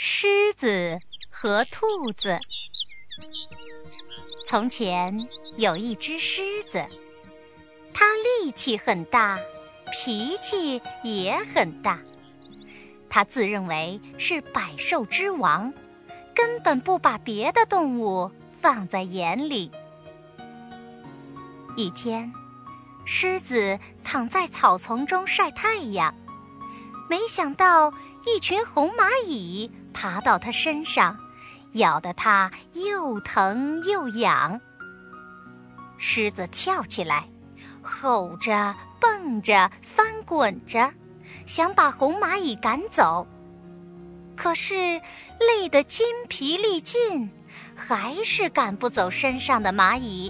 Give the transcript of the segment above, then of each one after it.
狮子和兔子。从前有一只狮子，它力气很大，脾气也很大。它自认为是百兽之王，根本不把别的动物放在眼里。一天，狮子躺在草丛中晒太阳，没想到一群红蚂蚁爬到它身上，咬得它又疼又痒。狮子跳起来，吼着蹦着翻滚着，想把红蚂蚁赶走，可是累得筋疲力尽，还是赶不走身上的蚂蚁。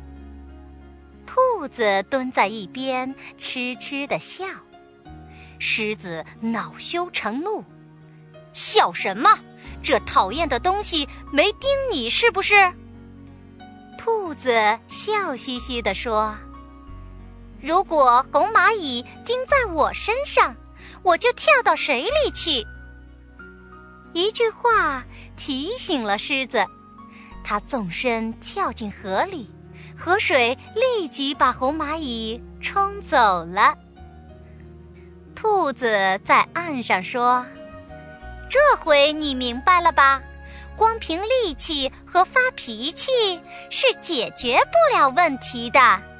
兔子蹲在一边痴痴地笑，狮子恼羞成怒：笑什么？这讨厌的东西没叮你是不是？兔子笑嘻嘻地说：如果红蚂蚁叮在我身上，我就跳到水里去。一句话提醒了狮子，它纵身跳进河里，河水立即把红蚂蚁冲走了。兔子在岸上说：这回你明白了吧？光凭力气和发脾气是解决不了问题的。